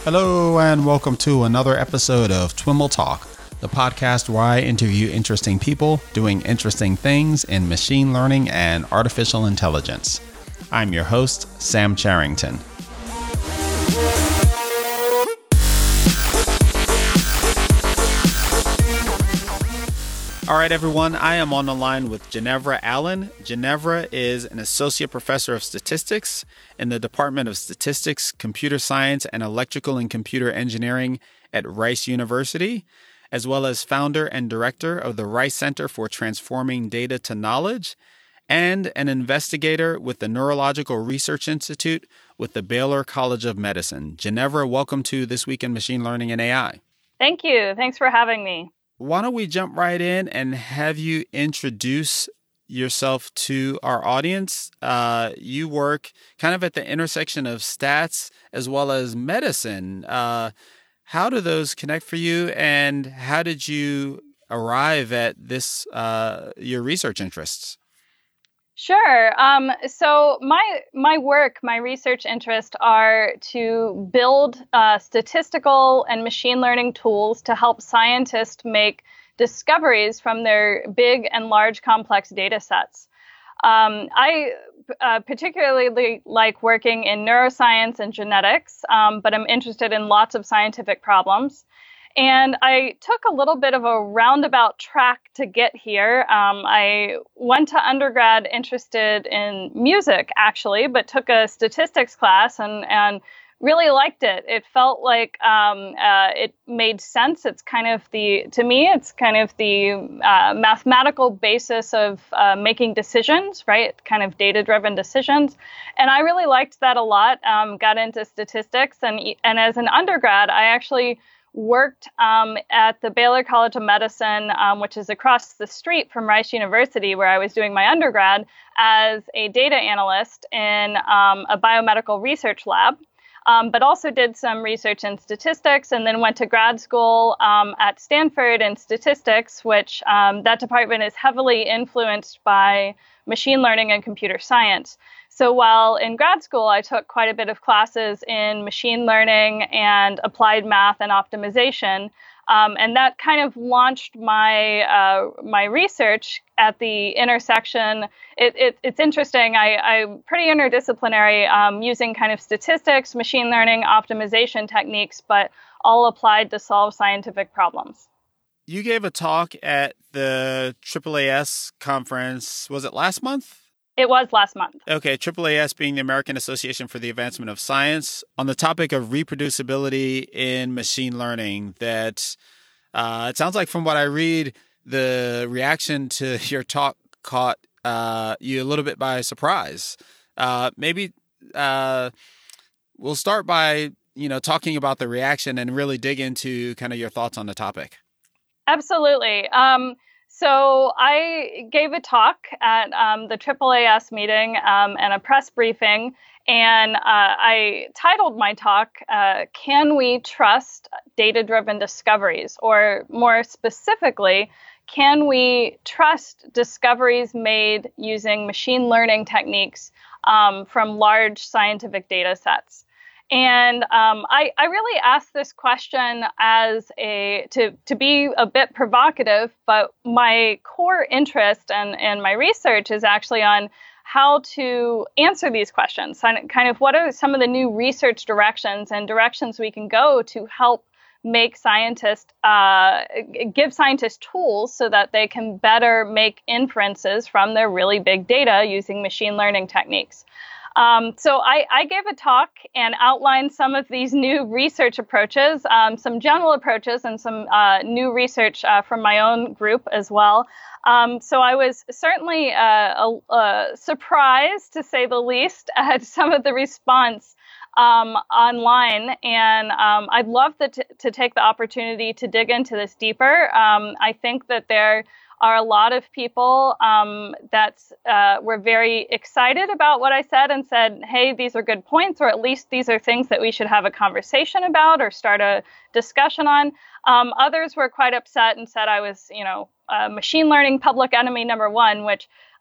Hello and welcome to another episode of Twiml Talk, the podcast where I interview interesting people doing interesting things in machine learning and artificial intelligence. I'm your host, Sam Charrington. All right, everyone, I am on the line with Ginevra Allen. Ginevra is an associate professor of statistics in the Department of Statistics, Computer Science, and Electrical and Computer Engineering at Rice University, as well as founder and director of the Rice Center for Transforming Data to Knowledge, and an investigator with the Neurological Research Institute with the Baylor College of Medicine. Ginevra, welcome to This Week in Machine Learning and AI. Thank you. Thanks for having me. Why don't we jump right in and have you introduce yourself to our audience? You work kind of at the intersection of stats as well as medicine. How do those connect for you, and how did you arrive at this, your research interests? Sure. So my work, my research interests are to build statistical and machine learning tools to help scientists make discoveries from their big and large complex data sets. I particularly like working in neuroscience and genetics, but I'm interested in lots of scientific problems. And I took a little bit of a roundabout track to get here. I went to undergrad interested in music, actually, but took a statistics class and really liked it. It felt like it made sense. It's kind of the mathematical basis of making decisions, right? Kind of data-driven decisions. And I really liked that a lot. Got into statistics, and as an undergrad, I actually worked at the Baylor College of Medicine, which is across the street from Rice University, where I was doing my undergrad, as a data analyst in a biomedical research lab, but also did some research in statistics, and then went to grad school at Stanford in statistics, which that department is heavily influenced by machine learning and computer science. So while in grad school, I took quite a bit of classes in machine learning and applied math and optimization, and that kind of launched my research at the intersection. It's interesting. I'm pretty interdisciplinary, using kind of statistics, machine learning, optimization techniques, but all applied to solve scientific problems. You gave a talk at the AAAS conference. Was it last month? It was last month. Okay, AAAS being the American Association for the Advancement of Science, on the topic of reproducibility in machine learning. That it sounds like from what I read, the reaction to your talk caught you a little bit by surprise. Maybe we'll start by talking about the reaction and really dig into kind of your thoughts on the topic. Absolutely. So I gave a talk at the AAAS meeting and a press briefing, and I titled my talk, Can We Trust Data-Driven Discoveries? Or more specifically, can we trust discoveries made using machine learning techniques from large scientific data sets? And I really asked this question as to be a bit provocative, but my core interest and my research is actually on how to answer these questions, and kind of what are some of the new research directions and directions we can go to help make give scientists tools so that they can better make inferences from their really big data using machine learning techniques. So I gave a talk and outlined some of these new research approaches, some general approaches, and some new research from my own group as well. So I was certainly surprised, to say the least, at some of the response online, and I'd love to take the opportunity to dig into this deeper. I think that there are a lot of people that were very excited about what I said and said, hey, these are good points, or at least these are things that we should have a conversation about or start a discussion on. Others were quite upset and said I was, machine learning public enemy number one, which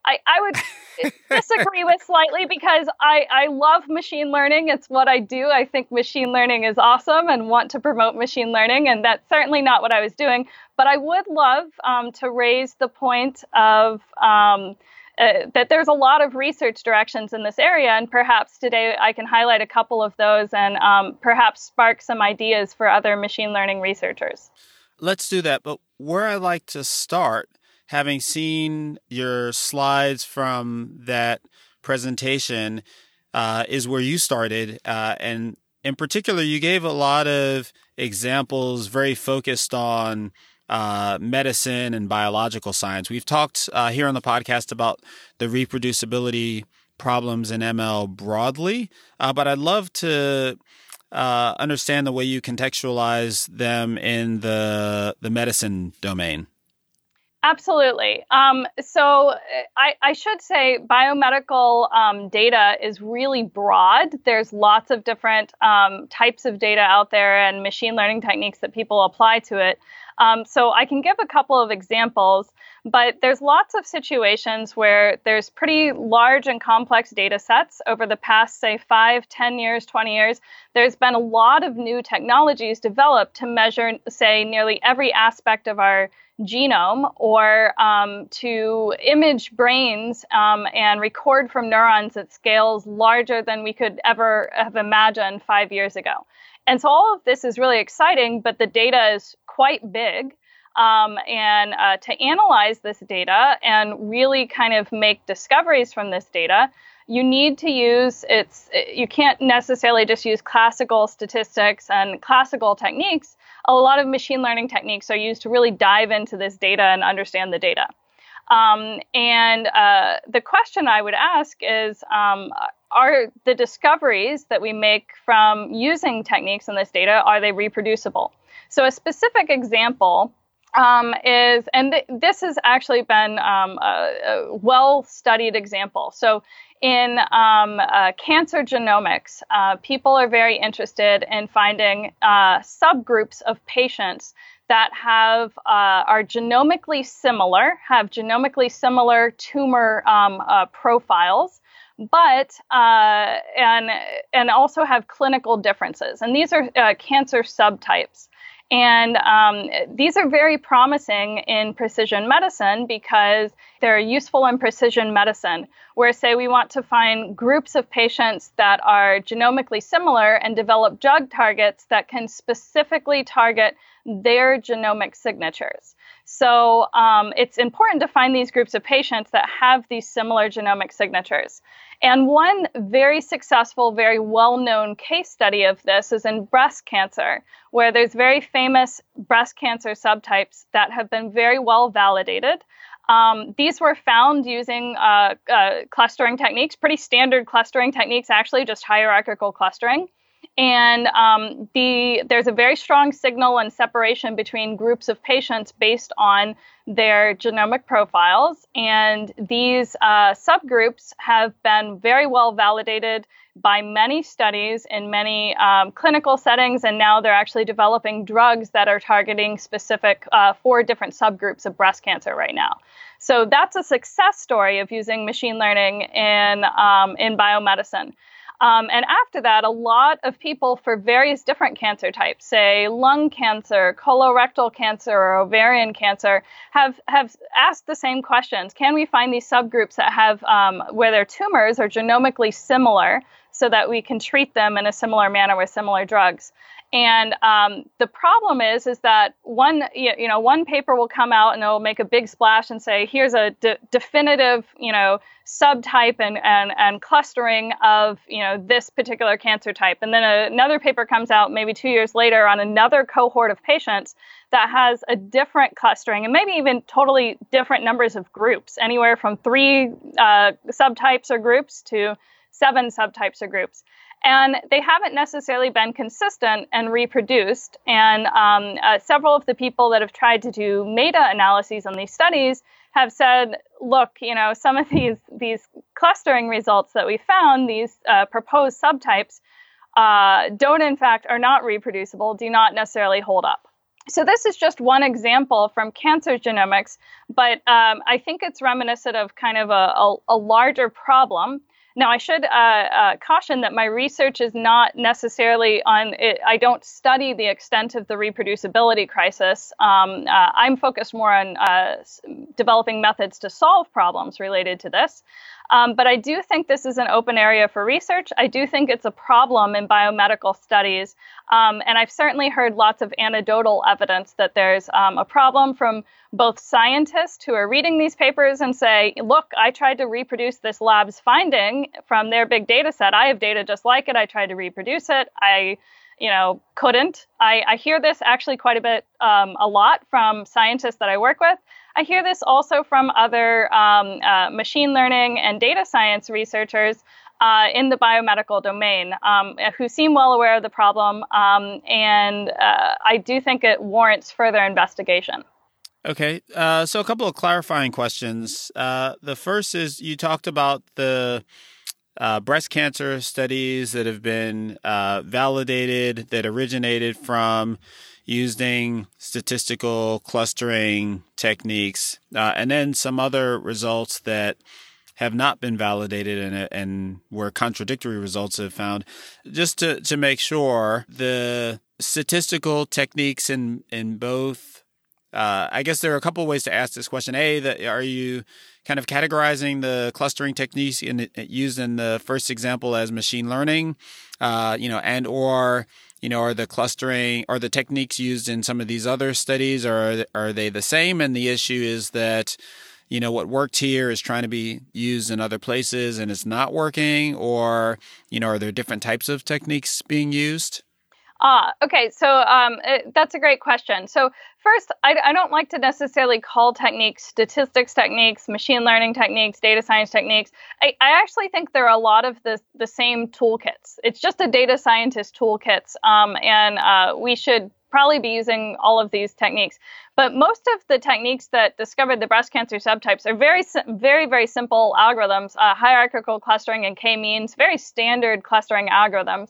I would disagree with slightly because I love machine learning. It's what I do. I think machine learning is awesome and want to promote machine learning. And that's certainly not what I was doing. But I would love to raise the point of that there's a lot of research directions in this area. And perhaps today I can highlight a couple of those and perhaps spark some ideas for other machine learning researchers. Let's do that. But where I like to start, having seen your slides from that presentation, is where you started. And in particular, you gave a lot of examples very focused on medicine and biological science. We've talked here on the podcast about the reproducibility problems in ML broadly, but I'd love to understand the way you contextualize them in the medicine domain. Absolutely. So I should say biomedical data is really broad. There's lots of different types of data out there and machine learning techniques that people apply to it. So I can give a couple of examples, but there's lots of situations where there's pretty large and complex data sets over the past, say, 5, 10 years, 20 years. There's been a lot of new technologies developed to measure, say, nearly every aspect of our genome or to image brains and record from neurons at scales larger than we could ever have imagined 5 years ago. And so all of this is really exciting, but the data is quite big. And to analyze this data and really kind of make discoveries from this data, you need to use you can't necessarily just use classical statistics and classical techniques. A lot of machine learning techniques are used to really dive into this data and understand the data. And the question I would ask is, are the discoveries that we make from using techniques in this data, are they reproducible? So a specific example is, and this has actually been a well-studied example. So in cancer genomics, people are very interested in finding subgroups of patients that are genomically similar, have genomically similar tumor profiles, but and also have clinical differences. And these are cancer subtypes. And these are very promising in precision medicine because they're useful in precision medicine, where, say, we want to find groups of patients that are genomically similar and develop drug targets that can specifically target their genomic signatures. So it's important to find these groups of patients that have these similar genomic signatures. And one very successful, very well-known case study of this is in breast cancer, where there's very famous breast cancer subtypes that have been very well validated. These were found using clustering techniques, pretty standard clustering techniques, actually, just hierarchical clustering. And there's a very strong signal and separation between groups of patients based on their genomic profiles. And these subgroups have been very well validated by many studies in many clinical settings. And now they're actually developing drugs that are targeting specific 4 different subgroups of breast cancer right now. So that's a success story of using machine learning in biomedicine. And after that, a lot of people for various different cancer types, say lung cancer, colorectal cancer, or ovarian cancer, have asked the same questions. Can we find these subgroups that have where their tumors are genomically similar so that we can treat them in a similar manner with similar drugs? And the problem is that one paper will come out and it'll make a big splash and say, here's a definitive, subtype and clustering of, this particular cancer type. And then another paper comes out maybe 2 years later on another cohort of patients that has a different clustering and maybe even totally different numbers of groups, anywhere from 3 subtypes or groups to 7 subtypes or groups. And they haven't necessarily been consistent and reproduced. And several of the people that have tried to do meta-analyses on these studies have said, look, some of these clustering results that we found, these proposed subtypes, are not reproducible, do not necessarily hold up. So this is just one example from cancer genomics, but I think it's reminiscent of kind of a larger problem. Now, I should caution that my research is not necessarily on it. I don't study the extent of the reproducibility crisis. I'm focused more on developing methods to solve problems related to this. But I do think this is an open area for research. I do think it's a problem in biomedical studies. And I've certainly heard lots of anecdotal evidence that there's a problem from both scientists who are reading these papers and say, look, I tried to reproduce this lab's finding from their big data set. I have data just like it. I tried to reproduce it. I couldn't. I hear this actually quite a bit, a lot from scientists that I work with. I hear this also from other machine learning and data science researchers in the biomedical domain who seem well aware of the problem. And I do think it warrants further investigation. Okay. So a couple of clarifying questions. The first is you talked about the breast cancer studies that have been validated that originated from using statistical clustering techniques, and then some other results that have not been validated and where contradictory results have found. Just to make sure, the statistical techniques in both, I guess there are a couple of ways to ask this question. Are you kind of categorizing the clustering techniques used in the first example as machine learning, are the clustering or the techniques used in some of these other studies, or are they the same? And the issue is that, what worked here is trying to be used in other places and it's not working, or, are there different types of techniques being used? Okay. So that's a great question. So first, I don't like to necessarily call techniques statistics techniques, machine learning techniques, data science techniques. I actually think there are a lot of the same toolkits. It's just a data scientist toolkits, and we should probably be using all of these techniques. But most of the techniques that discovered the breast cancer subtypes are very, very, very simple algorithms, hierarchical clustering and k-means, very standard clustering algorithms.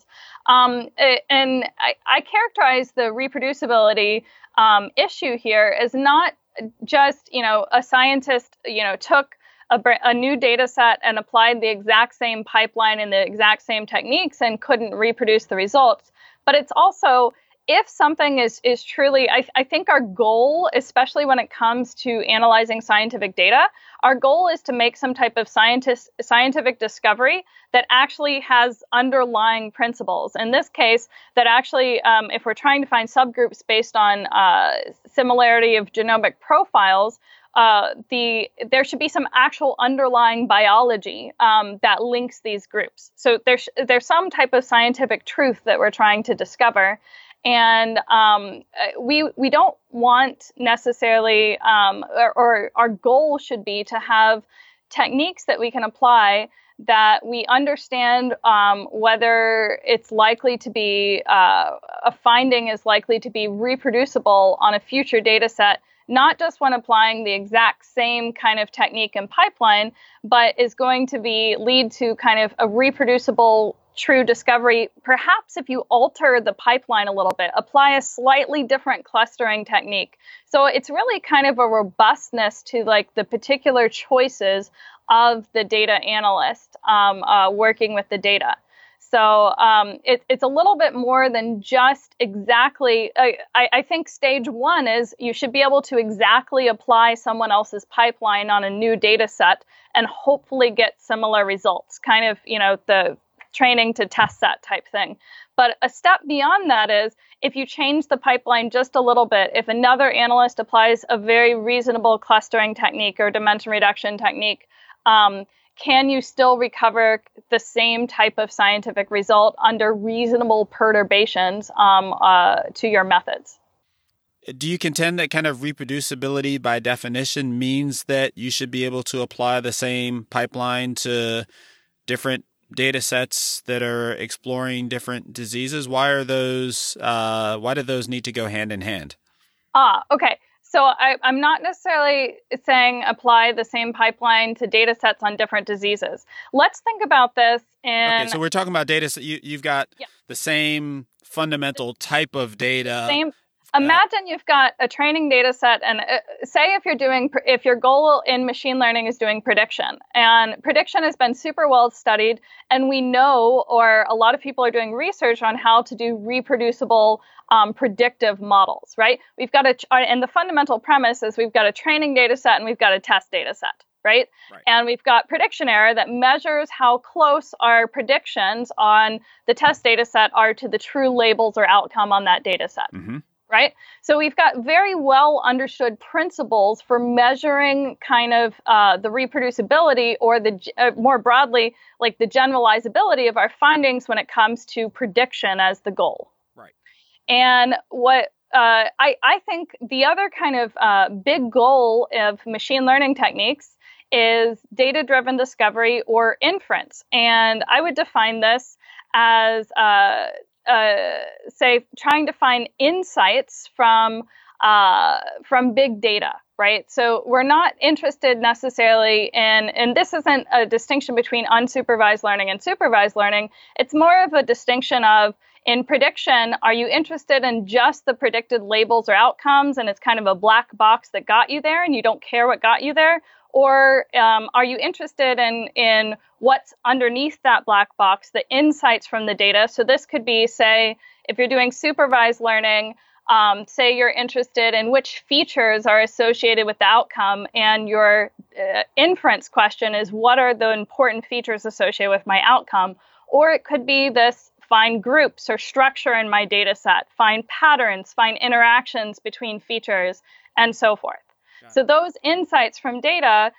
And I characterize the reproducibility issue here as not just, a scientist, took a new data set and applied the exact same pipeline and the exact same techniques and couldn't reproduce the results. But it's also, if something is truly, I think our goal, especially when it comes to analyzing scientific data, our goal is to make some type of scientific discovery that actually has underlying principles. In this case, that actually, if we're trying to find subgroups based on similarity of genomic profiles, there should be some actual underlying biology that links these groups. So there's some type of scientific truth that we're trying to discover. And we don't want necessarily, or our goal should be to have techniques that we can apply that we understand whether it's likely to be, a finding is likely to be reproducible on a future data set, not just when applying the exact same kind of technique and pipeline, but is going to lead to kind of a reproducible true discovery. Perhaps if you alter the pipeline a little bit, apply a slightly different clustering technique. So it's really kind of a robustness to like the particular choices of the data analyst working with the data. So it's a little bit more than just exactly, I think stage one is you should be able to exactly apply someone else's pipeline on a new data set and hopefully get similar results, kind of, the training to test set type thing. But a step beyond that is if you change the pipeline just a little bit, if another analyst applies a very reasonable clustering technique or dimension reduction technique, can you still recover the same type of scientific result under reasonable perturbations to your methods? Do you contend that kind of reproducibility by definition means that you should be able to apply the same pipeline to different data sets that are exploring different diseases? Why do those need to go hand in hand? Okay. So I'm not necessarily saying apply the same pipeline to data sets on different diseases. Let's think about this Okay, so we're talking about data. You've got the same fundamental type of data Imagine you've got a training data set, and say if your goal in machine learning is doing prediction, and prediction has been super well studied, and we know, or a lot of people are doing research on how to do reproducible predictive models, right? And the fundamental premise is we've got a training data set and we've got a test data set. Right? And we've got prediction error that measures how close our predictions on the test data set are to the true labels or outcome on that data set. Mm-hmm. Right? So we've got very well understood principles for measuring kind of the reproducibility or more broadly, like the generalizability of our findings when it comes to prediction as the goal. Right. And what I think the other kind of big goal of machine learning techniques is data-driven discovery or inference. And I would define this as, say, trying to find insights from big data, right? So we're not interested necessarily in, and this isn't a distinction between unsupervised learning and supervised learning. It's more of a distinction of, in prediction, are you interested in just the predicted labels or outcomes, and it's kind of a black box that got you there and you don't care what got you there? Or are you interested in what's underneath that black box, the insights from the data? So this could be, say, if you're doing supervised learning, say you're interested in which features are associated with the outcome, and your inference question is, what are the important features associated with my outcome? Or it could be this: find groups or structure in my data set, find patterns, find interactions between features, and so forth. So those insights from data,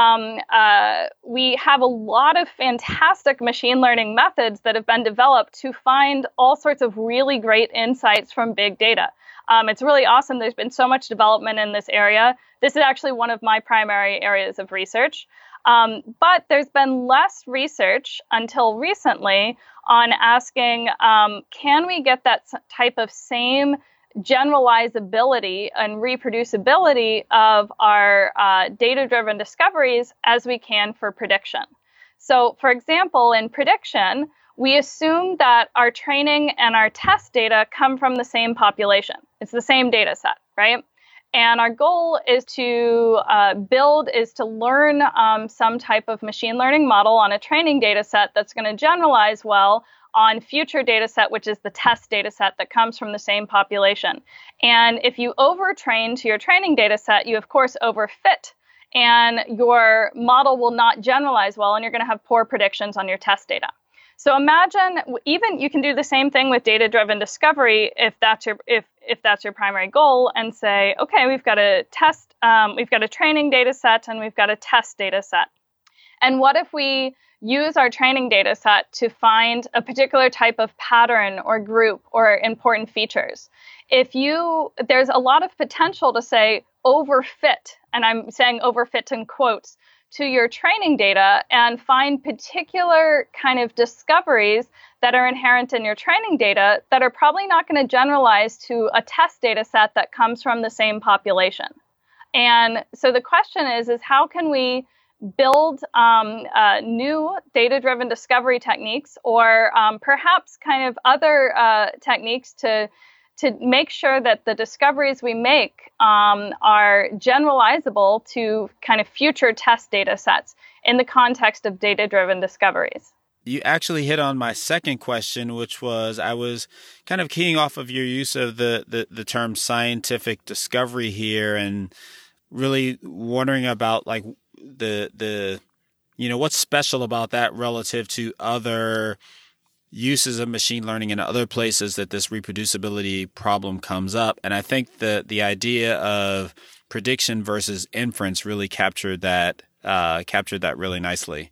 we have a lot of fantastic machine learning methods that have been developed to find all sorts of really great insights from big data. It's really awesome. There's been so much development in this area. This is actually one of my primary areas of research. But there's been less research until recently on asking, can we get that type of same generalizability and reproducibility of our data-driven discoveries as we can for prediction? So, for example, in prediction, we assume that our training and our test data come from the same population. It's the same data set, right? And our goal is to learn some type of machine learning model on a training data set that's going to generalize well on future data set, which is the test data set that comes from the same population. And if you overtrain to your training data set, you of course overfit, and your model will not generalize well, and you're going to have poor predictions on your test data. So imagine, even you can do the same thing with data-driven discovery if that's your primary goal, and say, okay, we've got a training data set and we've got a test data set. And what if we use our training data set to find a particular type of pattern or group or important features? There's a lot of potential to say overfit, and I'm saying overfit in quotes, to your training data and find particular kind of discoveries that are inherent in your training data that are probably not going to generalize to a test data set that comes from the same population. And so the question is how can we build new data-driven discovery techniques, or perhaps kind of other techniques to make sure that the discoveries we make are generalizable to kind of future test data sets in the context of data-driven discoveries. You actually hit on my second question, which was, I was kind of keying off of your use of the term scientific discovery here, and really wondering about like the what's special about that relative to other uses of machine learning in other places that this reproducibility problem comes up. And I think the idea of prediction versus inference really captured that really nicely.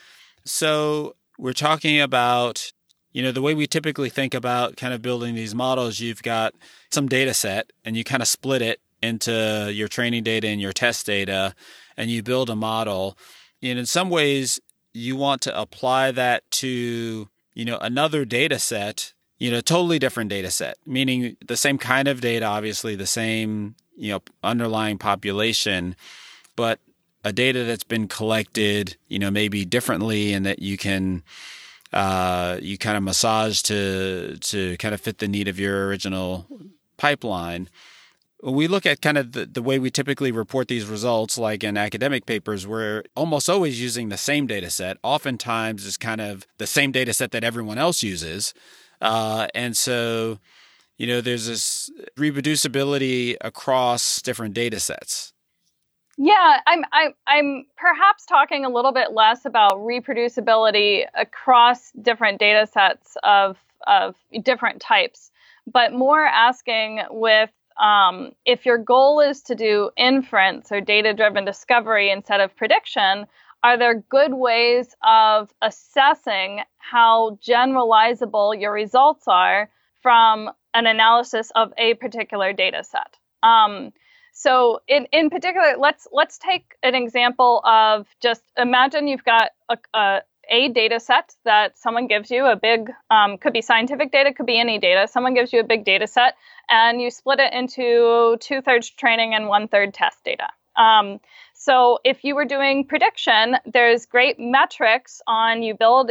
So we're talking about, the way we typically think about kind of building these models. You've got some data set and you kind of split it into your training data and your test data, and you build a model. And in some ways, you want to apply that to another data set, totally different data set, meaning the same kind of data, obviously the same, underlying population, but a data that's been collected, maybe differently, and that you can, you kind of massage to kind of fit the need of your original pipeline. When we look at kind of the way we typically report these results, like in academic papers, we're almost always using the same data set. Oftentimes, it's kind of the same data set that everyone else uses. And so, there's this reproducibility across different data sets. Yeah, I'm perhaps talking a little bit less about reproducibility across different data sets of different types, but more asking with if your goal is to do inference or data-driven discovery instead of prediction, are there good ways of assessing how generalizable your results are from an analysis of a particular data set? So in particular, let's take an example of just imagine you've got a data set that someone gives you, a big, could be scientific data, could be any data. Someone gives you a big data set and you split it into 2/3 training and 1/3 test data. So if you were doing prediction, there's great metrics on you build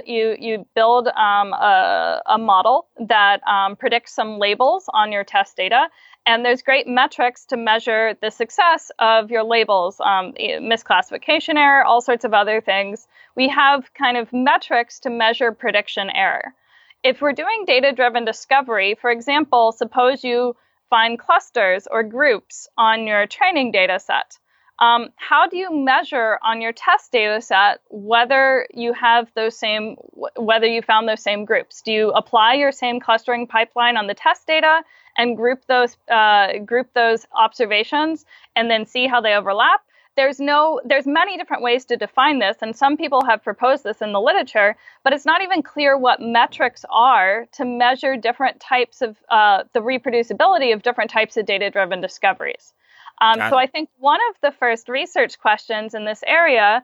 a model that predicts some labels on your test data. And there's great metrics to measure the success of your labels, misclassification error, all sorts of other things. We have kind of metrics to measure prediction error. If we're doing data-driven discovery, for example, suppose you find clusters or groups on your training data set. How do you measure on your test data set whether you found those same groups? Do you apply your same clustering pipeline on the test data and group those observations and then see how they overlap? There's many different ways to define this, and some people have proposed this in the literature, but it's not even clear what metrics are to measure different types of the reproducibility of different types of data-driven discoveries. So I think one of the first research questions in this area,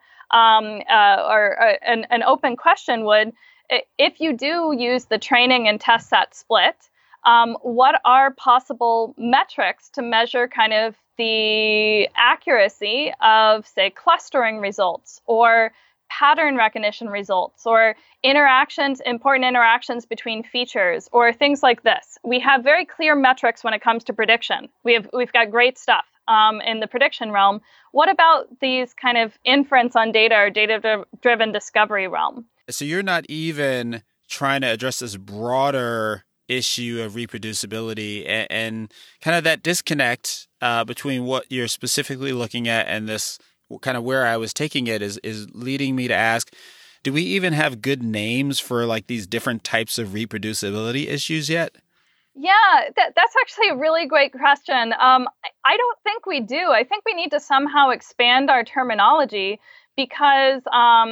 or an open question would, if you do use the training and test set split, what are possible metrics to measure kind of the accuracy of, say, clustering results or pattern recognition results or important interactions between features or things like this? We have very clear metrics when it comes to prediction. We've got great stuff in the prediction realm. What about these kind of inference on data or data-driven discovery realm? So you're not even trying to address this broader issue of reproducibility and kind of that disconnect between what you're specifically looking at and this kind of where I was taking it is leading me to ask, do we even have good names for like these different types of reproducibility issues yet? Yeah, that's actually a really great question. I don't think we do. I think we need to somehow expand our terminology because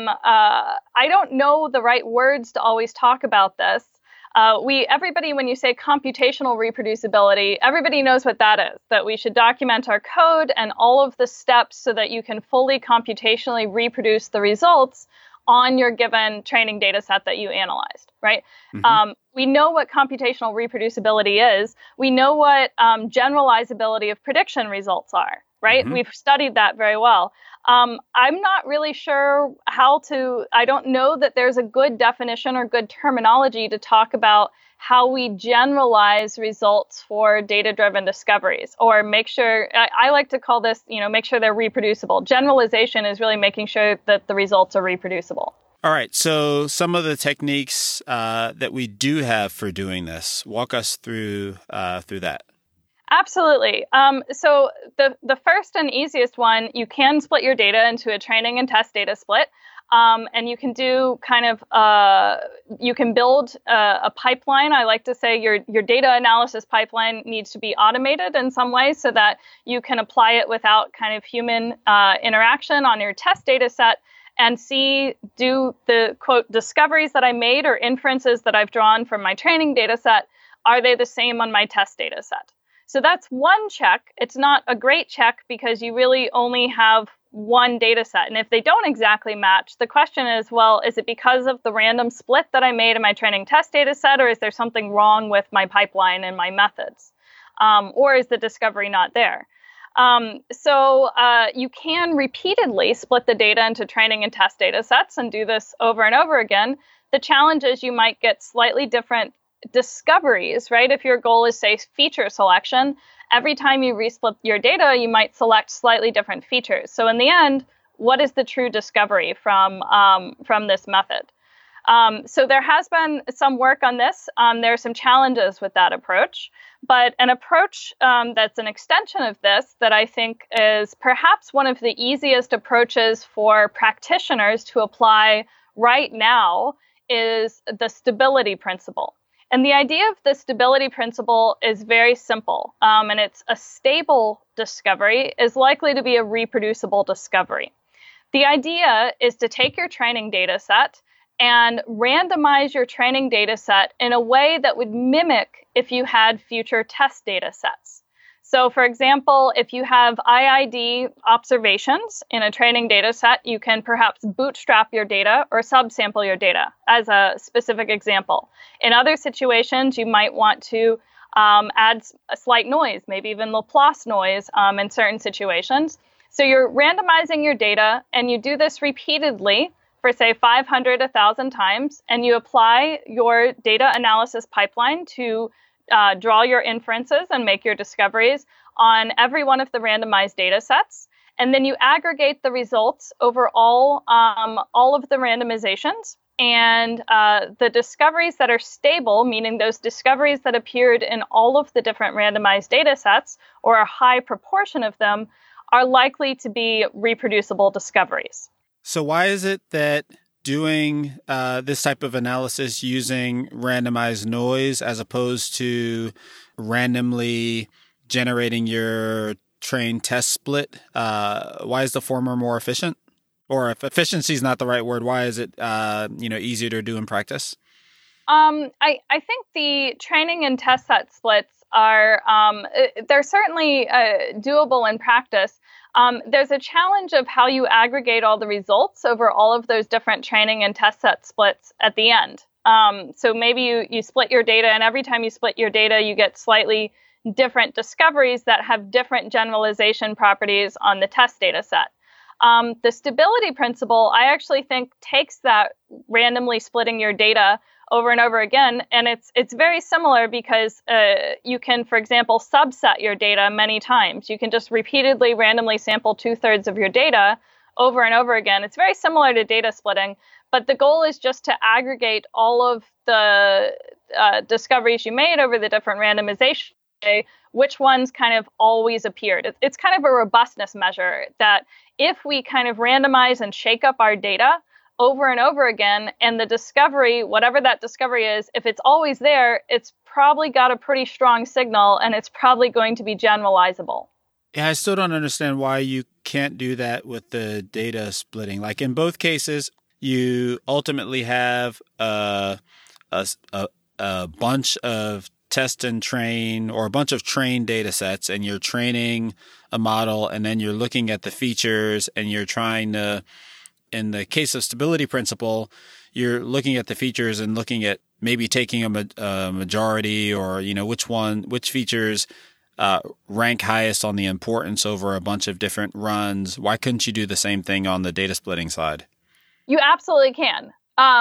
I don't know the right words to always talk about this. Everybody, when you say computational reproducibility, everybody knows what that is, that we should document our code and all of the steps so that you can fully computationally reproduce the results on your given training data set that you analyzed, right? Mm-hmm. We know what computational reproducibility is. We know what generalizability of prediction results are, right? Mm-hmm. We've studied that very well. I'm not really sure I don't know that there's a good definition or good terminology to talk about how we generalize results for data-driven discoveries or make sure, I like to call this, make sure they're reproducible. Generalization is really making sure that the results are reproducible. All right. So some of the techniques that we do have for doing this, walk us through that. Absolutely. So the first and easiest one, you can split your data into a training and test data split. And you can do kind of, you can build a pipeline. I like to say your data analysis pipeline needs to be automated in some way so that you can apply it without kind of human interaction on your test data set and do the quote discoveries that I made or inferences that I've drawn from my training data set. Are they the same on my test data set? So that's one check. It's not a great check because you really only have one data set. And if they don't exactly match, the question is, well, is it because of the random split that I made in my training test data set, or is there something wrong with my pipeline and my methods? Or is the discovery not there? So you can repeatedly split the data into training and test data sets and do this over and over again. The challenge is you might get slightly different discoveries, right? If your goal is, say, feature selection, every time you resplit your data, you might select slightly different features. So in the end, what is the true discovery from this method? So there has been some work on this. There are some challenges with that approach, but an approach that's an extension of this that I think is perhaps one of the easiest approaches for practitioners to apply right now is the stability principle. And the idea of the stability principle is very simple, and it's a stable discovery is likely to be a reproducible discovery. The idea is to take your training data set and randomize your training data set in a way that would mimic if you had future test data sets. So, for example, if you have IID observations in a training data set, you can perhaps bootstrap your data or subsample your data as a specific example. In other situations, you might want to add a slight noise, maybe even Laplace noise in certain situations. So you're randomizing your data, and you do this repeatedly for, say, 500, 1,000 times, and you apply your data analysis pipeline to draw your inferences and make your discoveries on every one of the randomized data sets. And then you aggregate the results over all of the randomizations. And the discoveries that are stable, meaning those discoveries that appeared in all of the different randomized data sets, or a high proportion of them, are likely to be reproducible discoveries. So why is it that doing this type of analysis using randomized noise as opposed to randomly generating your trained test split, why is the former more efficient? Or if efficiency is not the right word, why is it easier to do in practice? I think the training and test set splits are they're certainly doable in practice. There's a challenge of how you aggregate all the results over all of those different training and test set splits at the end. So maybe you split your data, and every time you split your data, you get slightly different discoveries that have different generalization properties on the test data set. The stability principle, I actually think, takes that randomly splitting your data over and over again, and it's very similar because you can, for example, subset your data many times. You can just repeatedly randomly sample 2/3 of your data over and over again. It's very similar to data splitting, but the goal is just to aggregate all of the discoveries you made over the different randomizations, which ones kind of always appeared. It's kind of a robustness measure that if we kind of randomize and shake up our data over and over again, and the discovery, whatever that discovery is, if it's always there, it's probably got a pretty strong signal, and it's probably going to be generalizable. Yeah, I still don't understand why you can't do that with the data splitting. Like in both cases, you ultimately have a bunch of test and train, or a bunch of trained data sets, and you're training a model, and then you're looking at the features, and you're trying to, in the case of stability principle, you're looking at the features and looking at maybe taking a majority, or which features rank highest on the importance over a bunch of different runs. Why couldn't you do the same thing on the data splitting side? You absolutely can.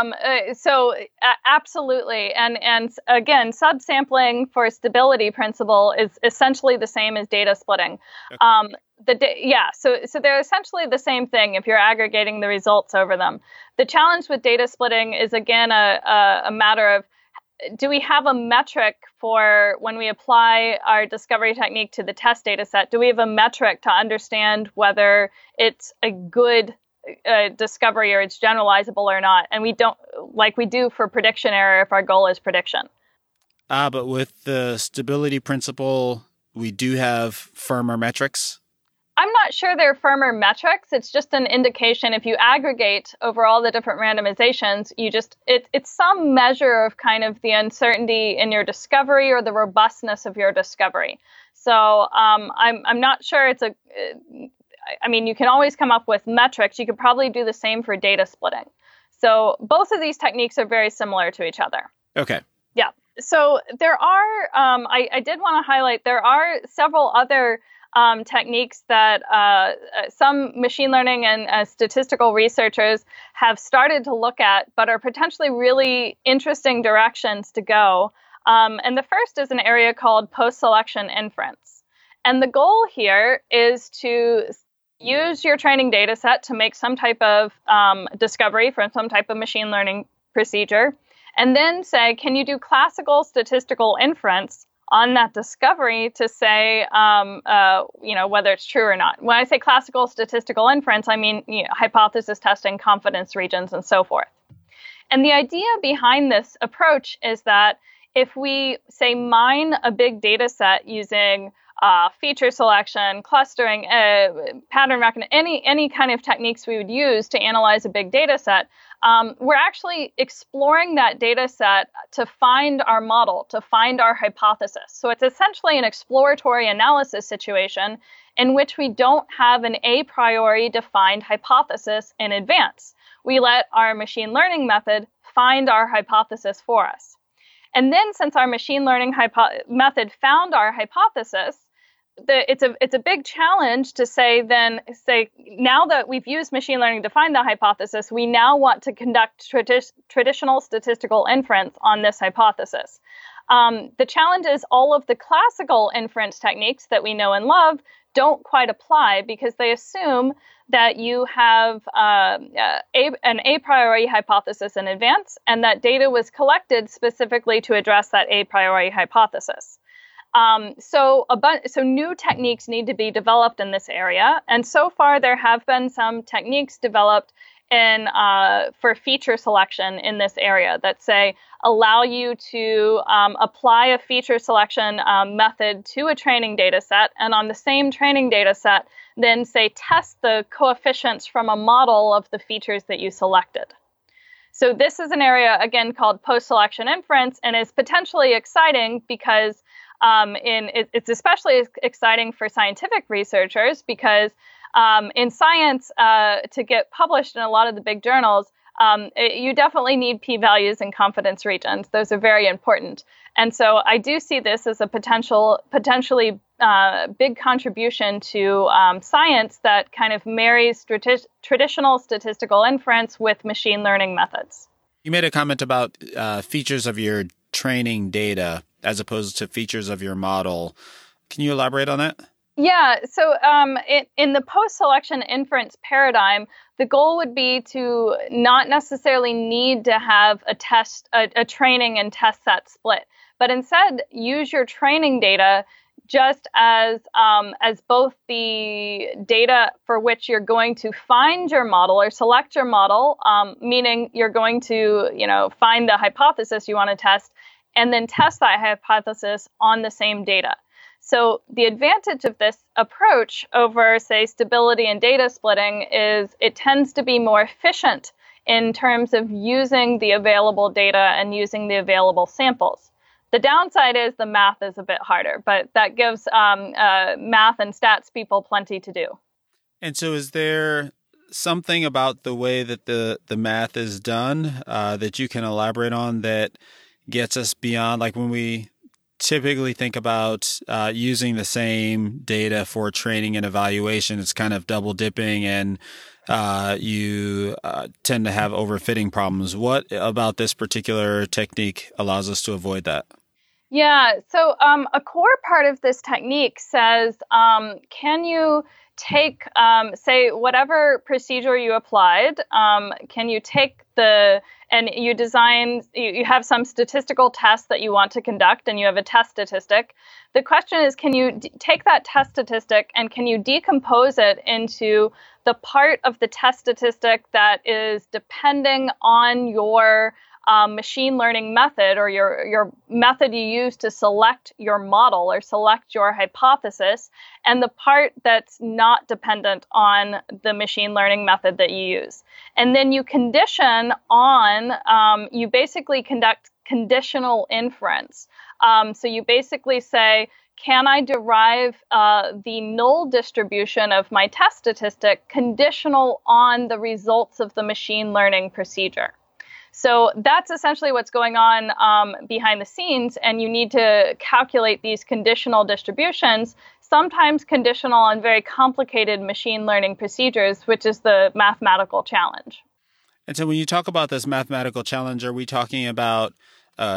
Absolutely. And again, subsampling for stability principle is essentially the same as data splitting. Okay. So they're essentially the same thing if you're aggregating the results over them. The challenge with data splitting is, again, a matter of, do we have a metric for when we apply our discovery technique to the test data set? Do we have a metric to understand whether it's a good discovery or it's generalizable or not? And we don't, like we do for prediction error if our goal is prediction. But with the stability principle, we do have firmer metrics. I'm not sure they're firmer metrics. It's just an indication. If you aggregate over all the different randomizations, it's some measure of kind of the uncertainty in your discovery or the robustness of your discovery. So I'm not sure you can always come up with metrics. You could probably do the same for data splitting. So both of these techniques are very similar to each other. Okay. Yeah. So there are, I did want to highlight, there are several other techniques that some machine learning and statistical researchers have started to look at, but are potentially really interesting directions to go. And the first is an area called post-selection inference. And the goal here is to use your training data set to make some type of discovery from some type of machine learning procedure, and then say, can you do classical statistical inference on that discovery to say, whether it's true or not. When I say classical statistical inference, I mean hypothesis testing, confidence regions, and so forth. And the idea behind this approach is that if we, say, mine a big data set using feature selection, clustering, pattern recognition, any kind of techniques we would use to analyze a big data set, we're actually exploring that data set to find our model, to find our hypothesis. So it's essentially an exploratory analysis situation in which we don't have an a priori defined hypothesis in advance. We let our machine learning method find our hypothesis for us. And then since our machine learning method found our hypothesis, it's a big challenge to say now that we've used machine learning to find the hypothesis, we now want to conduct traditional statistical inference on this hypothesis. The challenge is all of the classical inference techniques that we know and love don't quite apply because they assume that you have an a priori hypothesis in advance and that data was collected specifically to address that a priori hypothesis. So new techniques need to be developed in this area. And so far, there have been some techniques developed for feature selection in this area that allow you to apply a feature selection method to a training data set, and on the same training data set, then test the coefficients from a model of the features that you selected. So this is an area, again, called post-selection inference, and is potentially exciting because it's especially exciting for scientific researchers because in science, to get published in a lot of the big journals, you definitely need p-values and confidence regions. Those are very important. And so I do see this as a potentially big contribution to science that kind of marries traditional statistical inference with machine learning methods. You made a comment about features of your training data as opposed to features of your model. Can you elaborate on that? Yeah, so in the post-selection inference paradigm, the goal would be to not necessarily need to have a training and test set split, but instead use your training data just as both the data for which you're going to find your model or select your model, meaning you're going to find the hypothesis you want to test, and then test that hypothesis on the same data. So the advantage of this approach over, say, stability and data splitting is it tends to be more efficient in terms of using the available data and using the available samples. The downside is the math is a bit harder, but that gives math and stats people plenty to do. And so is there something about the way that the math is done that you can elaborate on that gets us beyond, like when we typically think about using the same data for training and evaluation, it's kind of double dipping and you tend to have overfitting problems. What about this particular technique allows us to avoid that? Yeah, so a core part of this technique says, can you take, say, whatever procedure you applied, can you take and you have some statistical test that you want to conduct and you have a test statistic. The question is, can you take that test statistic and can you decompose it into the part of the test statistic that is depending on your machine learning method or your method you use to select your model or select your hypothesis, and the part that's not dependent on the machine learning method that you use. And then you condition on, you basically conduct conditional inference. So you basically say, can I derive the null distribution of my test statistic conditional on the results of the machine learning procedure? So that's essentially what's going on behind the scenes, and you need to calculate these conditional distributions, sometimes conditional on very complicated machine learning procedures, which is the mathematical challenge. And so when you talk about this mathematical challenge, are we talking about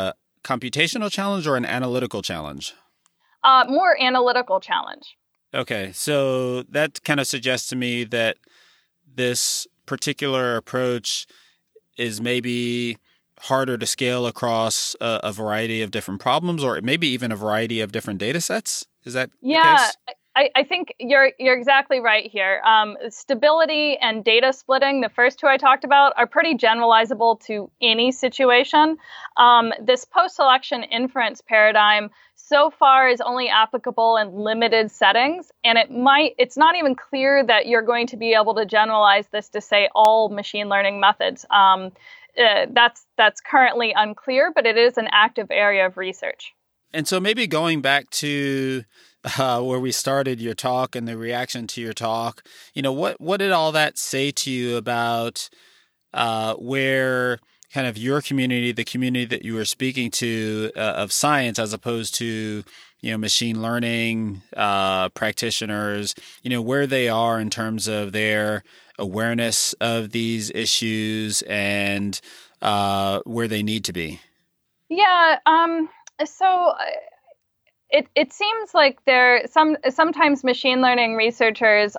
computational challenge or an analytical challenge? More analytical challenge. Okay, so that kind of suggests to me that this particular approach is maybe harder to scale across a variety of different problems, or maybe even a variety of different data sets. Is that the case? I think you're exactly right here. Stability and data splitting, the first two I talked about, are pretty generalizable to any situation. This post-selection inference paradigm so far is only applicable in limited settings, and it's not even clear that you're going to be able to generalize this to, say, all machine learning methods. That's currently unclear, but it is an active area of research. And so maybe going back to where we started your talk and the reaction to your talk, what did all that say to you about where kind of your community, the community that you were speaking to of science, as opposed to machine learning practitioners, where they are in terms of their awareness of these issues and where they need to be? Yeah. So it seems like sometimes machine learning researchers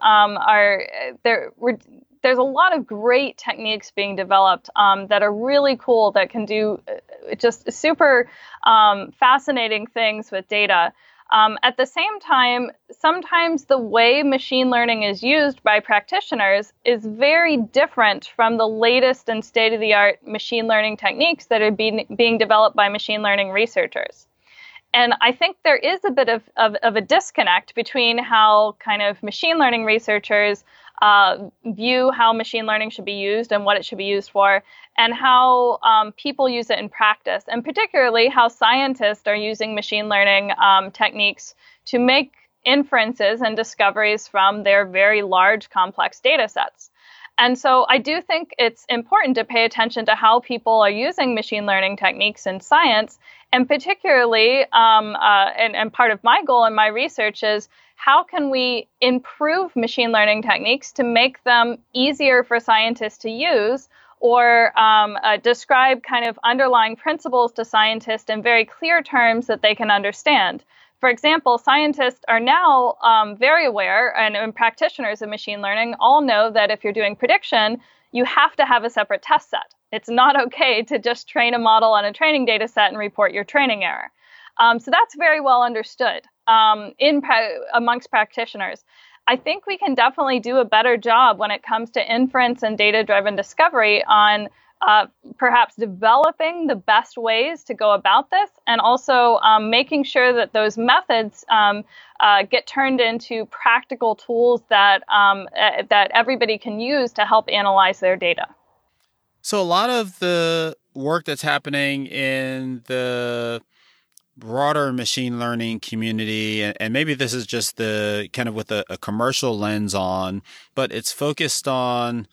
there's a lot of great techniques being developed that are really cool, that can do just super fascinating things with data. At the same time, sometimes the way machine learning is used by practitioners is very different from the latest and state-of-the-art machine learning techniques that are being developed by machine learning researchers. And I think there is a bit of a disconnect between how kind of machine learning researchers view how machine learning should be used and what it should be used for, and how people use it in practice, and particularly how scientists are using machine learning techniques to make inferences and discoveries from their very large, complex data sets. And so I do think it's important to pay attention to how people are using machine learning techniques in science, and particularly, and part of my goal in my research is, how can we improve machine learning techniques to make them easier for scientists to use, or describe kind of underlying principles to scientists in very clear terms that they can understand. For example, scientists are now very aware, and practitioners of machine learning all know that if you're doing prediction, you have to have a separate test set. It's not okay to just train a model on a training data set and report your training error. So that's very well understood amongst practitioners. I think we can definitely do a better job when it comes to inference and data-driven discovery on perhaps developing the best ways to go about this, and also making sure that those methods get turned into practical tools that everybody can use to help analyze their data. So a lot of the work that's happening in the broader machine learning community, and maybe this is just the kind of with a commercial lens on, but it's focused on,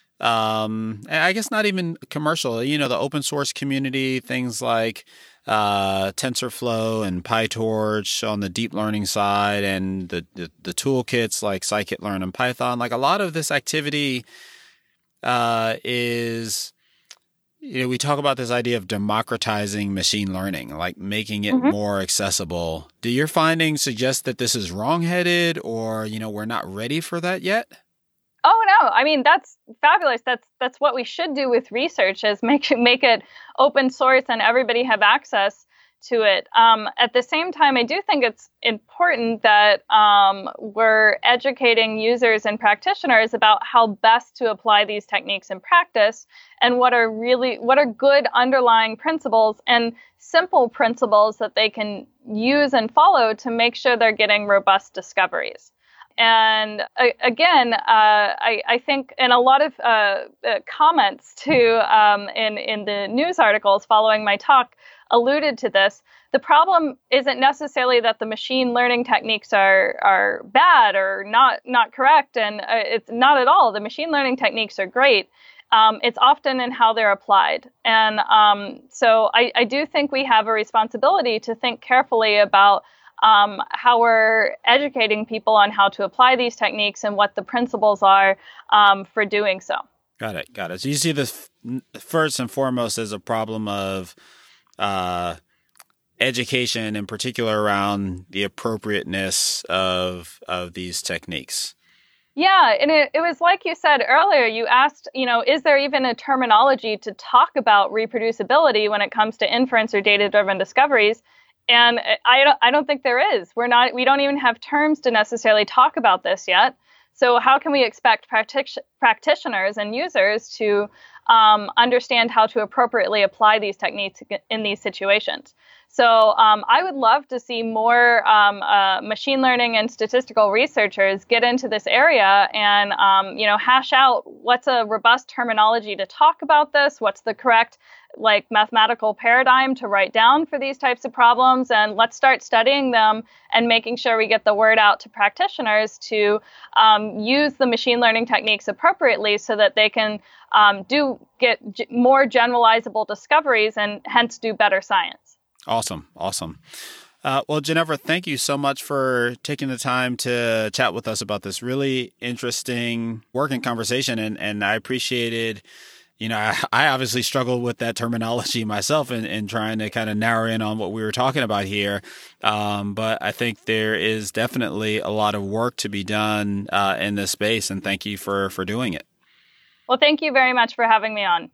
I guess not even commercial, the open source community, things like TensorFlow and PyTorch on the deep learning side, and the toolkits like scikit-learn and Python. Like, a lot of this activity is, we talk about this idea of democratizing machine learning, like making it more accessible. Do your findings suggest that this is wrong-headed, or, we're not ready for that yet? Oh, no. I mean, that's fabulous. That's what we should do with research, is make it open source and everybody have access to it. At the same time, I do think it's important that we're educating users and practitioners about how best to apply these techniques in practice, and what are good underlying principles and simple principles that they can use and follow to make sure they're getting robust discoveries. And again, I think in a lot of comments to in the news articles following my talk alluded to this. The problem isn't necessarily that the machine learning techniques are bad or not correct, and it's not at all. The machine learning techniques are great. It's often in how they're applied. And so I do think we have a responsibility to think carefully about how we're educating people on how to apply these techniques and what the principles are for doing so. Got it. So you see this first and foremost as a problem of education in particular around the appropriateness of these techniques? Yeah, and it was like you said earlier, you asked, is there even a terminology to talk about reproducibility when it comes to inference or data-driven discoveries? And I don't think there is. We don't even have terms to necessarily talk about this yet. So how can we expect practitioners and users to understand how to appropriately apply these techniques in these situations? So I would love to see more machine learning and statistical researchers get into this area and hash out what's a robust terminology to talk about this, what's the correct mathematical paradigm to write down for these types of problems, and let's start studying them and making sure we get the word out to practitioners to use the machine learning techniques appropriately so that they can get more generalizable discoveries and hence do better science. Awesome. Well, Ginevra, thank you so much for taking the time to chat with us about this really interesting work and conversation. And I appreciated, I obviously struggled with that terminology myself in trying to kind of narrow in on what we were talking about here. But I think there is definitely a lot of work to be done in this space. And thank you for doing it. Well, thank you very much for having me on.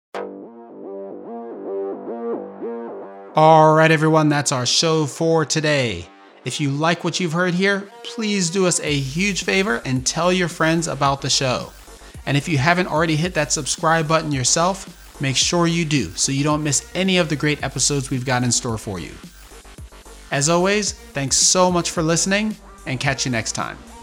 All right, everyone, that's our show for today. If you like what you've heard here, please do us a huge favor and tell your friends about the show. And if you haven't already hit that subscribe button yourself, make sure you do so you don't miss any of the great episodes we've got in store for you. As always, thanks so much for listening, and catch you next time.